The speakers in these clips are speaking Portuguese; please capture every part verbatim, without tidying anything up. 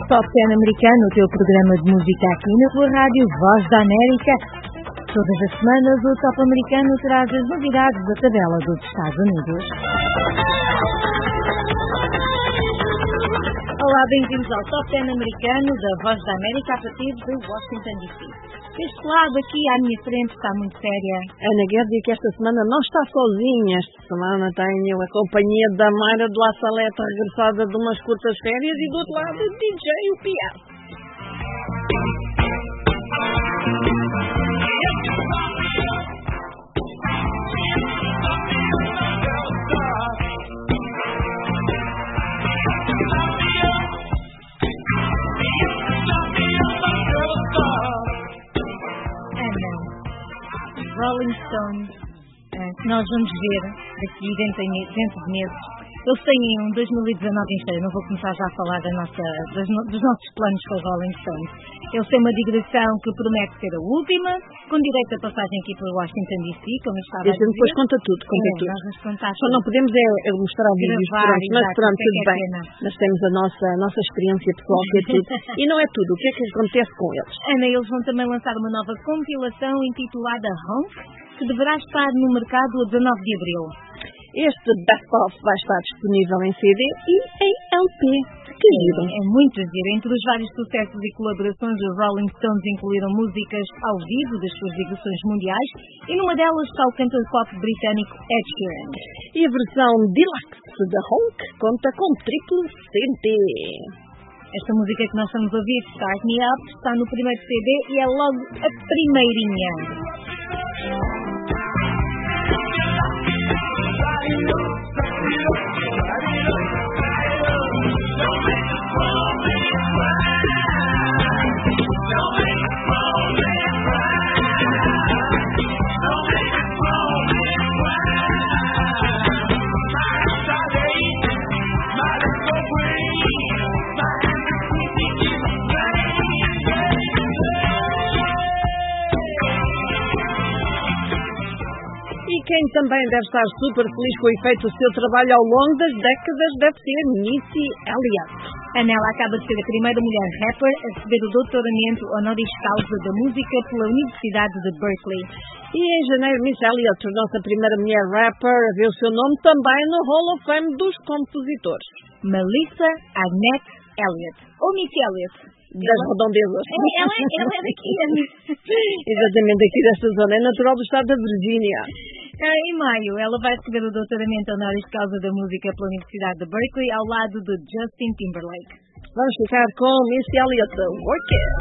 Top dez Americano, o teu programa de música aqui na tua rádio Voz da América. Todas as semanas o Top Americano traz as novidades da tabela dos Estados Unidos. Olá, bem-vindos ao Top dez Americano da Voz da América a partir de Washington, D C. Este lado aqui à minha frente está muito séria. Ana Guerra, que esta semana não está sozinha. Esta semana tenho a companhia da Mayra de La Saleta, regressada de umas curtas férias, e do outro lado D J o Piar. Rolling Stones, que nós vamos ver daqui dentro de meses. Eles têm um dois mil e dezanove em cheio. Não vou começar já a falar da nossa, dos, dos nossos planos com os Rolling Stones. Eles têm uma digressão que promete ser a última, com direito a passagem aqui para Washington, D C, como eu estava a dizer. Depois conta tudo, conta é, tudo. Nós vamos contar Só não podemos é, é mostrar vídeos, pronto, mas pronto, tudo é bem. Nós temos a nossa, a nossa experiência pessoal, que é tudo. E não é tudo. O que é que acontece com eles? Ana, eles vão também lançar uma nova compilação intitulada Honk, que deverá estar no mercado a dezanove de abril. Este best-of vai estar disponível em C D e em L P. Que giro. É, é muito giro. Entre os vários sucessos e colaborações, os Rolling Stones incluíram músicas ao vivo das suas digressões mundiais, e numa delas está o cantor pop britânico Ed Sheeran. E a versão deluxe da Honk conta com triplo C D. Esta música que nós estamos a ouvir, Start Me Up, está no primeiro C D e é logo a primeirinha. Quem também deve estar super feliz com o efeito do seu trabalho ao longo das décadas deve ser Missy Elliott. A Nela acaba de ser a primeira mulher rapper a receber o doutoramento honoris causa da música pela Universidade de Berkeley. E em janeiro, Miss Elliott tornou-se a primeira mulher rapper a ver o seu nome também no Hall of Fame dos compositores. Melissa Arnett Elliott, ou Missy Elliott. Das redondezas. Ela, ela, ela é daqui. Exatamente, daqui desta zona. É natural do estado da Virgínia. Em maio, ela vai receber o doutoramento honoris causa da música pela Universidade de Berkeley, ao lado de Justin Timberlake. Vamos ficar com Missy Elliott, Work It.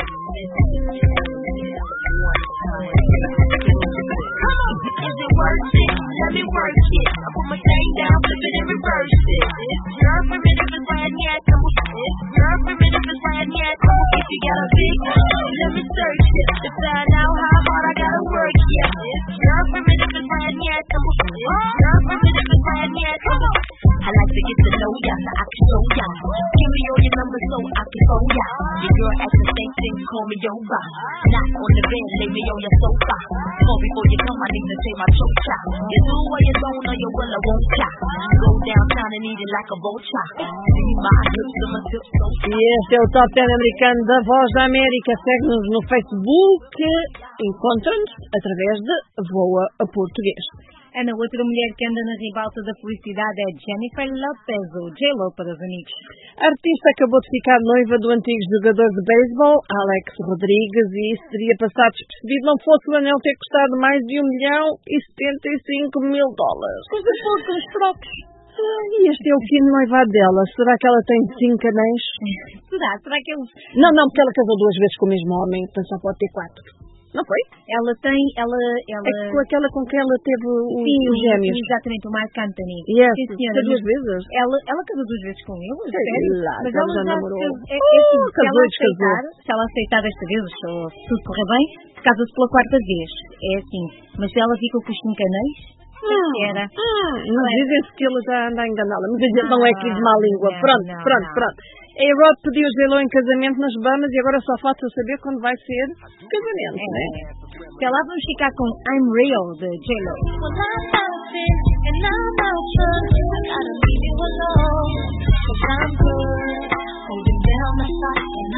Work it, let me work it. I put my thing down, flip it and reverse it. You're for me if it's right, yeah, come with it. You're for me if it's right, yeah, come with it. You got a big one, let me search it to find out how hard I gotta work, yeah. You're for me if it's right, yeah, come with it. You're for me if it's right, yeah, come with it. I like to get to know ya, so I can show ya. Give me all your numbers so I can phone ya. Your girl asks the same thing, call me over. Not on the bed, lay me on your sofa. Call before you come, I need to say my choke chop. You do or you don't, or you will, I won't chop. Go downtown and eat it like a vulture. See my hips and my tips so E este é o Top dez Americano da Voz da América. Segue-nos no Facebook. Encontra-nos através de Voa a Português. Ana, outra mulher que anda na ribalta da felicidade é Jennifer Lopez, ou J-Lo para os amigos. A artista acabou de ficar noiva do antigo jogador de beisebol, Alex Rodrigues, e isso teria passado despercebido não fosse o anel ter custado mais de um milhão e setenta e cinco mil dólares. Coisa pouco, os trocos. E este é o fino noivado dela. Será que ela tem cinco anéis? Será? Será que eles... Não, não, porque ela casou duas vezes com o mesmo homem, então só pode ter quatro. Não foi? Ela tem, ela... ela... É com aquela com que ela teve os, sim, os gêmeos. Exatamente, o Mark Anthony. Yes, sim, senhora, duas vezes. Ela, ela casou duas vezes com ele, sei sério? lá, mas ela ela já já namorou. É, é assim, Oh, se, ela casou, aceitar, se ela aceitar desta vez, ou se tudo correr bem, casa-se pela quarta vez. É assim. Mas se ela fica com os cinco anéis... Hum, era. Hum, não dizem-se que ele já anda a enganá-la, mas a gente não é aqui de má língua. Não, Pronto, não, pronto, não. pronto. A Rod pediu J-Lo em casamento nas Bahamas e agora só falta saber quando vai ser casamento, é, né? Até lá vamos ficar com I'm Real, de J-Lo. Well,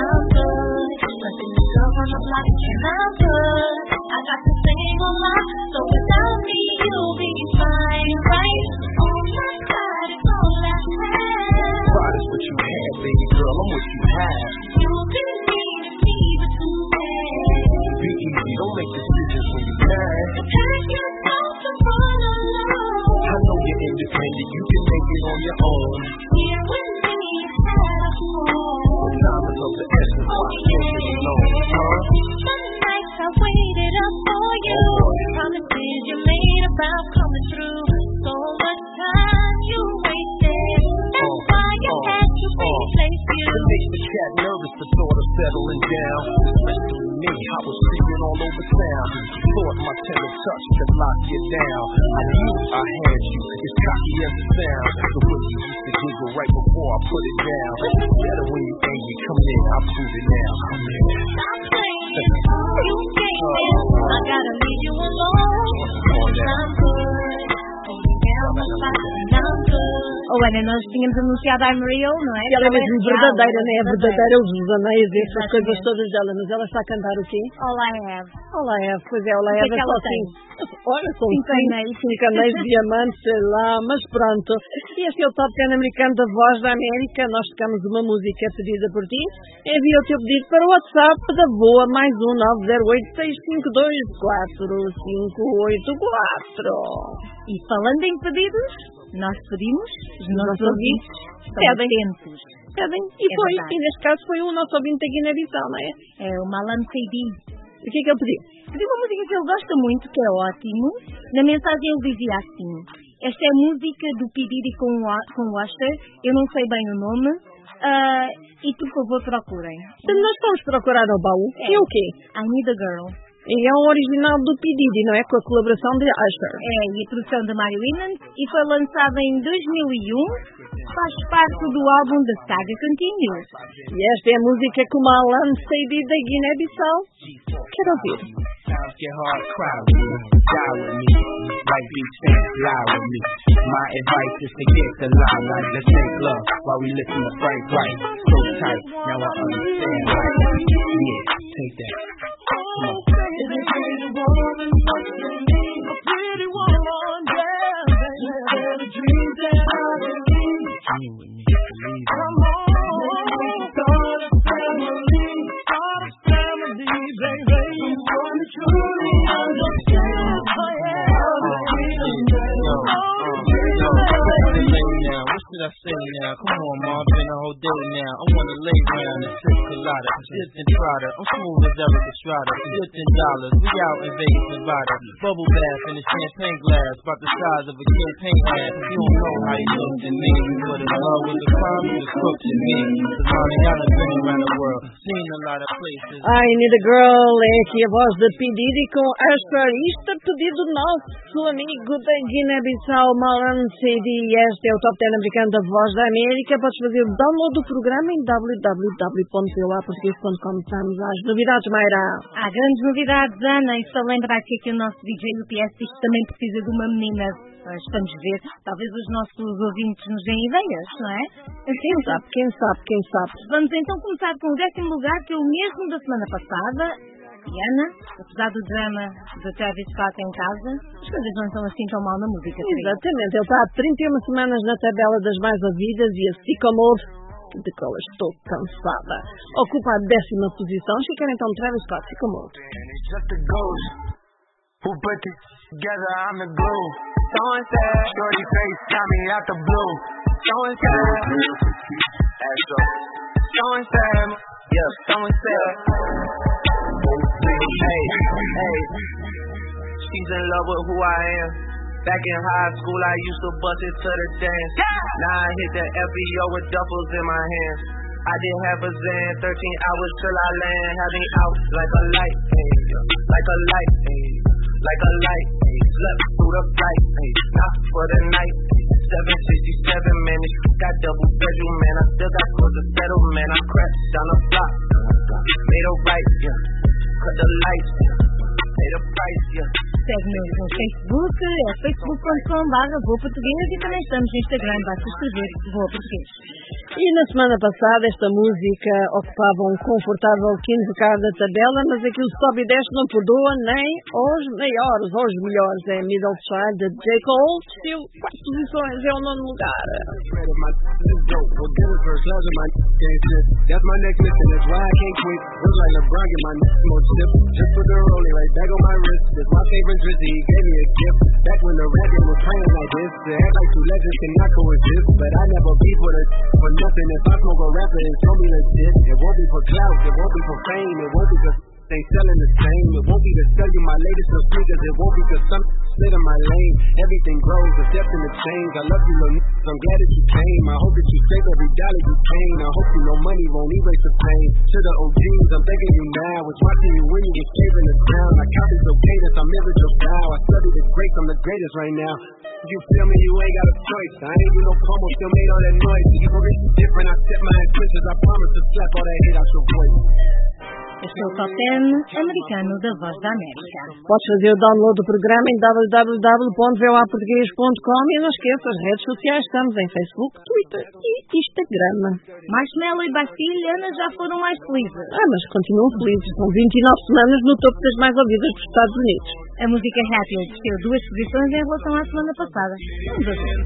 on your own. Here with me, had a home. Time is of the essence, why can't you alone, huh? Some nights I waited up for you. Promises you made about coming through. So much time you wasted. That's why you had to replace you. It makes the cat nervous, the thought of settling down. Especially me, I was creeping all over town. Thought my tender touch could lock you down. I knew I had you, as cocky as it sounds. The way you used to giggle right before I put it down. Better when you angry, come in, I'll prove it now. Come in. Stop playing, you can't win. I gotta leave you alone. I'm good. Holding down the line, I'm good. Oh, Ana, nós tínhamos anunciado I'm Real, não é? Ela é mesmo real, verdadeira, não é? A verdadeira, os anéis e essas Exatamente. coisas todas dela. Mas ela está a cantar o quê? All I Have. Olá, Eva, pois é, olá, O que é Eva, que ela só tem? assim. Olha, são Cinco cinco, anéis. cinco anéis, diamantes, sei lá, mas pronto. E este é o Top Ten americano da Voz da América. Nós tocamos uma música pedida por ti. Envia o teu pedido para o WhatsApp da Boa, mais um nove zero oito, seis cinco dois, quatro cinco oito quatro. E falando em pedidos, nós pedimos, os nossos ouvintes estão pedem. atentos. Pedem. E É foi, verdade. e neste caso foi o nosso ouvinte da Guiné-Bissau, não é? É o Malam Seidi. O que é que ele pediu? Pediu uma música que ele gosta muito, que é ótimo. Na mensagem ele dizia assim: esta é a música do P. Diddy com o Wa- com o Usher, eu não sei bem o nome, ah, e por favor procurem. Se nós fomos procurar no baú, É. é o quê? I Need a Girl. E é um original do P. Diddy, não é? Com a colaboração de Usher. É, e a produção de Mario Winans, e foi lançada em dois mil e um, faz parte do álbum The Saga Continues. E esta é a música que o Malam Seidi da Guiné-Bissau quer ouvir. Times get hard, cry with me, die with me. Right beats fans, lie with me. My advice is to get the limelight. Let's make love while we listen to Frank White. So tight, now I understand life. Yeah, take that. Come on. Is it pretty woman, what's your name? A pretty woman, yeah, baby. They're the dreams that I believe. Dream with me, believe in Come me. on, start a family, start a family, baby. You wanna truly understand, oh yeah, Now, what should I say now? Come on, ma, I've been a whole day now. I wanna lay round and sip colada, dipped in Prada. I'm smooth as Eric Estrada, dipped in dollars. We out in Vegas, Nevada. Bubble bath in a champagne glass, about the size of a campaign ad. You don't know how you looked at me, but if love was a crime, you just cooked at me. Cause honey, I done been around the world, seen a lot of places. I Need a Girl, é aqui a voz de P. Diddy com Usher. Isto a pedido nosso amigo da Guiné-Bissau, Malam Seidi. Este é o Top Ten americano da Voz da América. Podes fazer o download do programa em w w w ponto p o a português ponto com. Estamos às novidades, Mayra. Há grandes novidades, Ana, e só lembrar que aqui o nosso D J U P S isto também precisa de uma menina. Nós vamos ver, talvez os nossos ouvintes nos deem ideias, não é? Quem sabe, quem sabe, quem sabe. Vamos então começar com o décimo lugar, que é o mesmo da semana passada. E Ana, apesar do drama do Travis Scott em casa, as coisas não estão assim tão mal na música. creio. Exatamente, ele está há trinta e uma semanas na tabela das mais ouvidas e a Sycamore, de qual estou cansada, ocupa a décima posição. Fica então Travis Scott, Sycamore. It's just a ghost who put it together. I'm the glue. So and said, shorty face got me out the blue. So and said, so and said, yeah, so and said, hey, hey, she's in love with who I am. Back in high school, I used to bust it to the dance. Now I hit the F B O with duffels in my hands. I did have a Zan, thirteen hours till I land. Had me out like a light, ay, like a light, ay, like a light. Ay, slept through the flight, ay, not for the night. seven sixty-seven, man, this got double bedroom, man. I still got close to settle, man. I crashed down the block, made a right, yeah. Cut the lights, yeah. Pay the price, yeah. Segue-nos no Facebook, é facebook ponto com barra Boa Português, e também estamos no Instagram, basta escrever Boa Português. E na semana passada esta música ocupava um confortável quinto lugar da tabela, mas aqui o Sobe e Desce não perdoa nem aos maiores, aos melhores. É Middle Child de J. Cole, desceu quatro posições, é o nono lugar. Nothing. If I smoke a rapper and show me legit, it won't be for clout, it won't be for fame, it won't be cause they selling the same. It won't be to sell you my latest little sneakers, it won't be cause some split in my lane. Everything grows, except in the change. I love you little n***, I'm glad that you came. I hope that you save every dollar you gain. I hope you know money won't erase the pain. To the O Gs, I'm thanking you now. Was watching you when you was shaving the ground. I copied your cadence, I mirrored your style. I studied the greats, I'm the greatest right now. You feel me, you ain't got a choice. I ain't do no promo, still made all that noise. You rich different, I set my intentions. I promise to slap all that hate out your voice. Este é o Top dez americano da Voz da América. Podes fazer o download do programa em w w w ponto v o a português ponto com e não esqueças, as redes sociais estamos em Facebook, Twitter e Instagram. Marshmello e Bastille, Ana, já foram mais felizes. Ah, mas continuam felizes. São vinte e nove semanas no topo das mais ouvidas dos Estados Unidos. A música Happier desceu duas posições em relação à semana passada. Vamos a ver.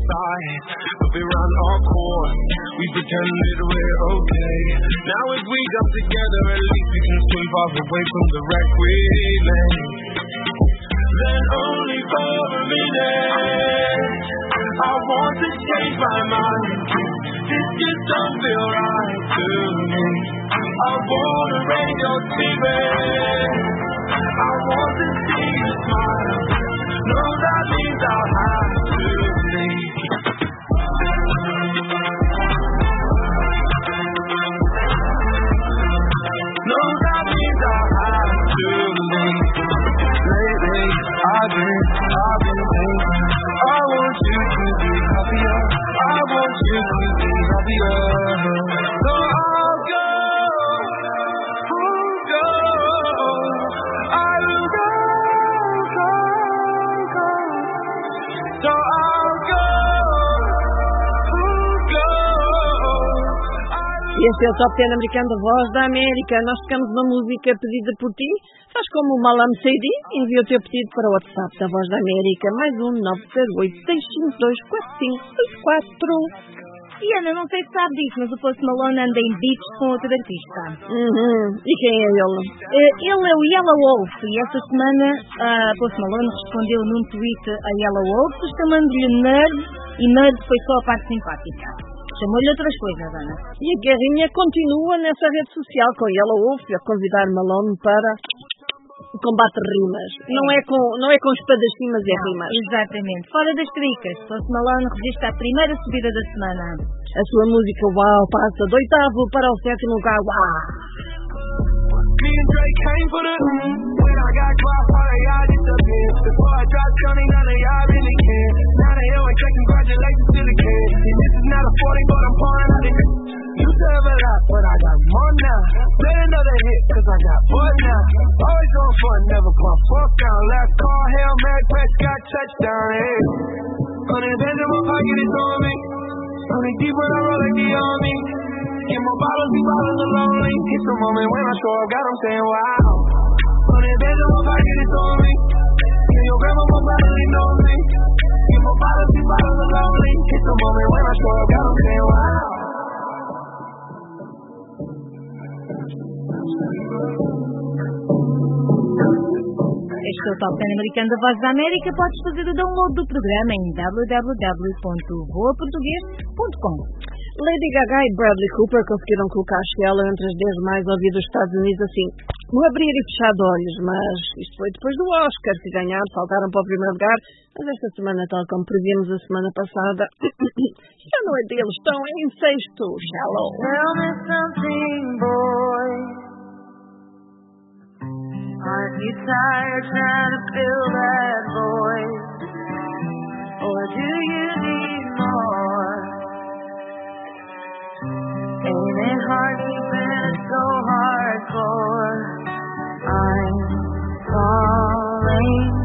Sweep off away from the wreck we lay. Then only for a minute I want to change my mind. This just don't feel right to me. I wanna raise your spirits. I want to see you smile. No, that means I'll have to leave. No, that means I'll have to leave. Lately, I've been, I've been thinking. I want you to be happier. I want you to be happier. So I'll go, I'll go, I'll go, go, go. So I'll go, I'll go. E este é o Top dez americano da Voz da América. Nós ficamos uma música pedida por ti. Faz como o Malam Seidi, envia o teu pedido para o WhatsApp da Voz da América, mais um nove zero oito, seis cinco dois, quatro cinco oito quatro. E Ana, não sei se sabe disso, mas o Post Malone anda em beats com outro artista. Uhum. E quem é ele? Uh, ele é o Yellow Wolf, e esta semana uh, Post Malone respondeu num tweet a Yellow Wolf, chamando-lhe nerd, e nerd foi só a parte simpática. Chamou-lhe outras coisas, Ana. E a guerrinha continua nessa rede social com Yellow Wolf a convidar Malone para o combate de rimas. É. Não, é com, não é com espadachim, mas é rimas. Exatamente. Fora das tricas, Post Malone registra a primeira subida da semana. A sua música Wow passa do oitavo para o sétimo lugar. Wow! Me and Drake came for the when I got quiet, all of y'all disappeared. Before I dropped Johnny, none of y'all really care. Now they always say congratulations to the kid. And this is not a forty, but I'm pouring out the used to have a lot, but I got more now. Made another hit, cause I got bored now. Always on fun, never pump fuck down. Last call, Hail Mary, Prescott, touchdown, hey. Hundred bands in my pocket, it's on me. Hundred deep when I roll like the army. Get more bottles, these bottles are lonely. It's the moment when I show up, God, I'm saying wow. Hundred bands in my pocket, it's on me. Yeah, your grandma most likely know me. Get more bottles, these bottles are lonely. It's the moment when I show up, God, I'm saying wow. Este é o Top dez americano da Voz da América. Podes fazer o download do programa em w w w ponto voa português ponto com. Lady Gaga e Bradley Cooper conseguiram colocar a Shella entre as dez mais ouvidas dos Estados Unidos assim, no abrir e fechar de olhos, mas isto foi depois do Oscar, que ganharam, saltaram para o primeiro lugar, mas esta semana, tal como previmos a semana passada, já não é deles, estão em sexto, Shallow. Tell me something, boy. Aren't you tired trying to fill that void? Or do you need more? Ain't it hard keeping it so hardcore? I'm falling.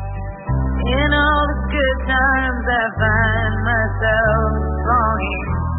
In all the good times I find myself longing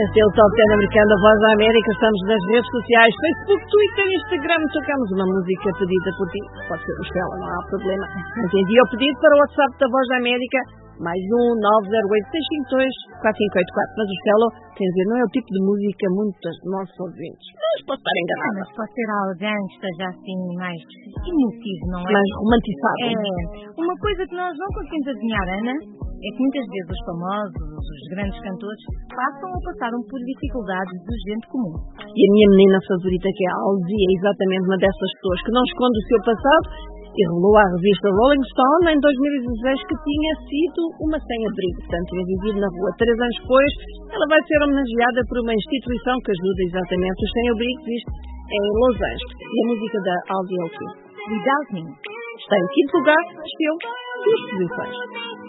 Este é o Top dez americano da Voz da América. Estamos nas redes sociais, Facebook, Twitter, Instagram. Tocamos uma música pedida por ti. Pode ser o Estela, não há problema. Mas envia o pedido para o WhatsApp da Voz da América. Mais um nove zero oito, seis cinco dois, quatro cinco oito quatro. Mas o Estela, quer dizer, não é o tipo de música muito dos nossos ouvintes. Mas pode estar enganado. Mas pode ser alguém que esteja assim mais emotivo, não é? Mais romantizado. É. Uma coisa que nós não conseguimos adivinhar, Ana, é que muitas vezes os famosos, os grandes cantores, passam ou passaram por dificuldades de gente comum. E a minha menina favorita, que é a Alzi, é exatamente uma dessas pessoas que não esconde o seu passado e revelou à revista Rolling Stone em dois mil e dezesseis que tinha sido uma sem-abrigo, portanto tinha vivido na rua. Três anos depois, ela vai ser homenageada por uma instituição que ajuda exatamente os sem-abrigos, isto é em Los Angeles. E a música da Alzi é o quê? Without Me. Está em quinto lugar, desceu duas posições.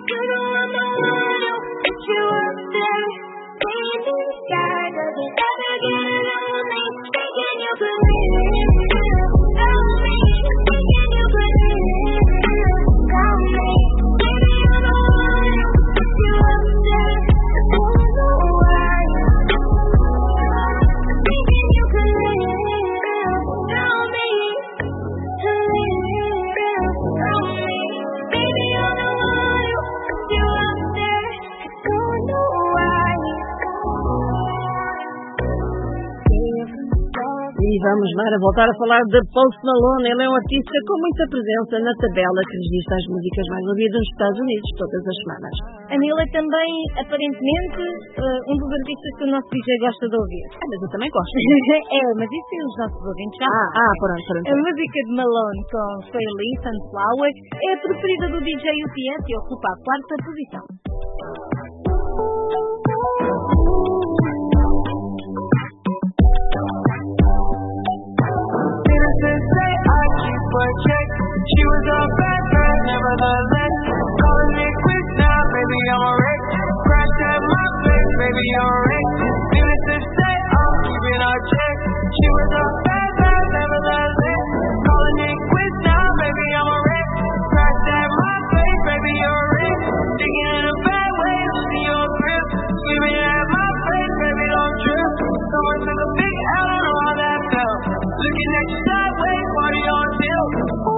E vamos, Mara, voltar a falar de Post Malone. Ele é um artista com muita presença na tabela que registra as músicas mais ouvidas nos Estados Unidos todas as semanas. A Nila é também, aparentemente, um dos artistas que o nosso D J gosta de ouvir. Ah, mas eu também gosto. É, mas isso tem os nossos ouvintes já. Ah, ah, pronto, pronto. A música de Malone com Sway Sunflower é a preferida do D J U T S e ocupa a quarta posição. She was a bad girl, nevertheless. Calling it quits now, baby, I'm a wreck. Crashed at my place, baby, I'm a wreck. Needless to say, I'm keeping our check. She was a bad girl, nevertheless. Calling it quits now, baby, I'm a wreck. Crashed at my place, baby, you're a wreck. Thinking in a bad way, losing your grip. Screaming at my face, baby, don't trip. Someone took a big L, I know how that felt. Looking at you sideways, party on tilt.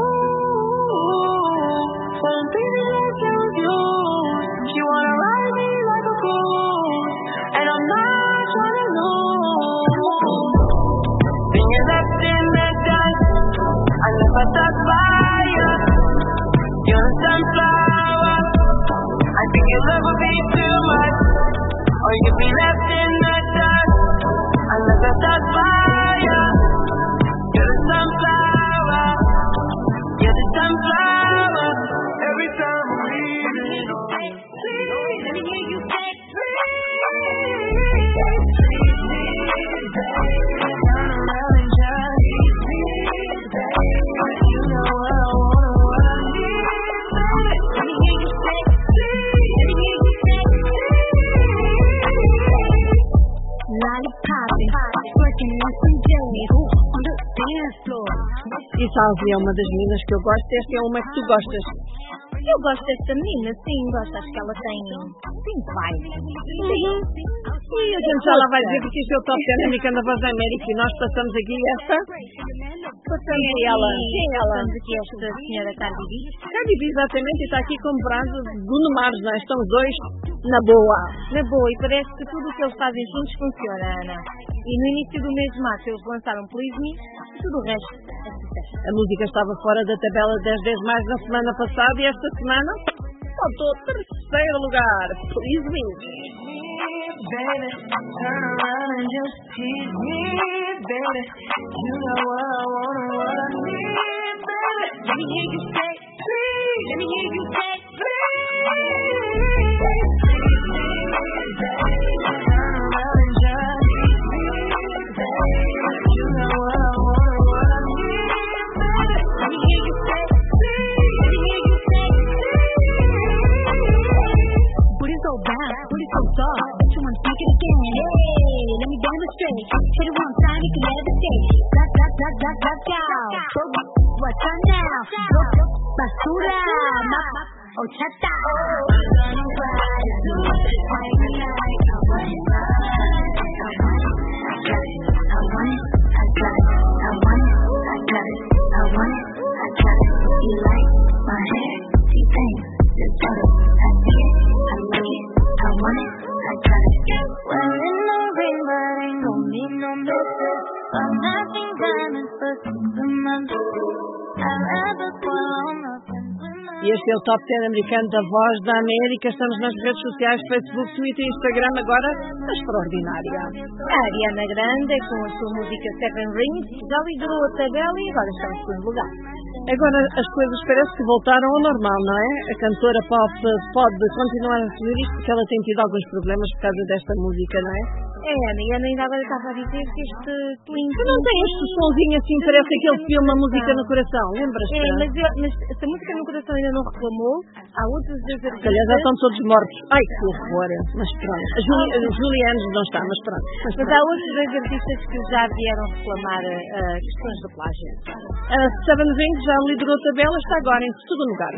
She wanna ride me like a fool, and I'm not trying to lose. Finger left in the dust, I never thought by you. You're a sunflower, I think your love would be too much, or you'd be left in the dust. I never thought by you. You're the sunflower, you're the sunflower. Every time we leave, let me hear you say, turn around and just you know what I want, what I need. Let me hear you say, let me hear you say, Lollipop, working on some jelly on the dance floor. E Salvi é uma das meninas que eu gosto. Esta é uma que tu gostas. Eu gosto desta menina, sim, gosto, acho que ela tem, tem vibe. Uhum. E a gente já lá vai dizer porque isto é o Top dez americano da Voz da América e nós passamos aqui esta. Passamos Quem é ela? Quem é ela? Passamos aqui esta senhora Cardi B. Cardi B, exatamente, e está aqui comprado Bruno Mars, não é? Estão os dois na boa. Na boa, e parece que tudo o que eles fazem juntos funciona, Ana. E no início do mês de março eles lançaram Please Me e tudo o resto é sucesso. A música estava fora da tabela dez vezes mais na semana passada e esta semana faltou terceiro lugar. Please Me. baby, turn around and just tease me, baby. You know what I want and what I need, baby. Let me hear you say, please. Let me hear you say, please. Turn around and just tease me, baby. You know what I want and what I need, baby. Let me hear you say, please. Let me hear you say, please. Booty so bad, booty so soft. Bet you want to take it again. Hey, let me demonstrate. Hit it one time, you can levitate. Got, got, got, got, got, got. What's on now? Basura, ma, ochata. Oh, I'm gonna ride it through the night, night, night. é o Top dez americano da Voz da América. Estamos nas redes sociais, Facebook, Twitter e Instagram. Agora, a extraordinária. A Ariana Grande, com a sua música Seven Rings, já liderou a tabela e agora está em segundo lugar. Agora as coisas parece que voltaram ao normal, não é? A cantora pop pode continuar a fazer isto porque ela tem tido alguns problemas por causa desta música, não é? É, Ana, e Ana ainda agora estava a dizer que este Clean... Tu não tem este sonzinho assim, parece aquele filme A Música no Coração, lembras-te? É, mas, eu, mas se a Música no Coração ainda não reclamou, há outros dois artistas... Calhar já estão todos mortos. Ai, que horror. Mas pronto. A, Juli, a Juliana não está, mas pronto. Mas, mas há outros dois artistas que já vieram reclamar uh, questões do plágio. A Seven Rings já liderou a tabela, está agora em segundo lugar.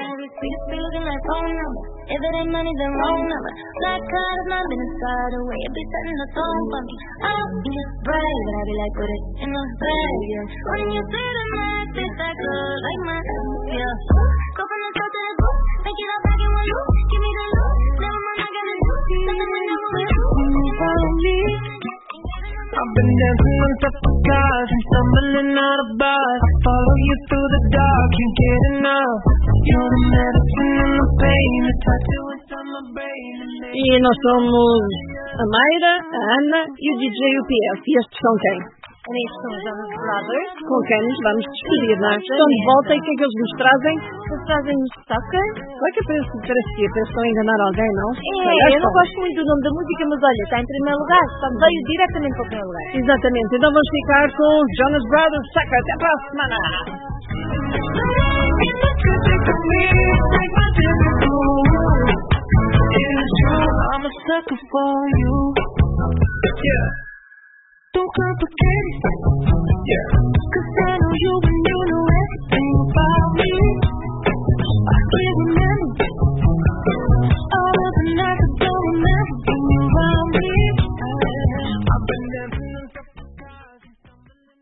If it ain't money, then wrong number. Black card is my business, by the way. It be setting the tone for me. I don't be brave, but I be like, put it in the bag, yeah. When you see the night, it's that good, like my, yeah. Go from the top to the booth, make it all back in one loop. Give me the loot, never mind, I got it. Nothing I never will. When you follow me, I've been dancing on top of cars and stumbling out of bars. Follow you through the dark, can't get enough. You're the medicine and the pain, the tattoo inside my brain. E nós somos a Mayra, a Ana e o D J U P F. E estes são quem? Estes são os Jonas Brothers. Com quem nos vamos despedir, não é? Estão de volta e o que é que eles nos trazem? Eles trazem-nos Sucker. Como é que parece, parece que parece que estão a enganar alguém, não? É, eu não gosto muito do nome da música, mas olha, está em primeiro lugar. Só veio diretamente para o primeiro lugar. Exatamente. Então vamos ficar com os Jonas Brothers, Sucker. Até para a semana. I'm a sucker for you. Yeah. Don't complicate it.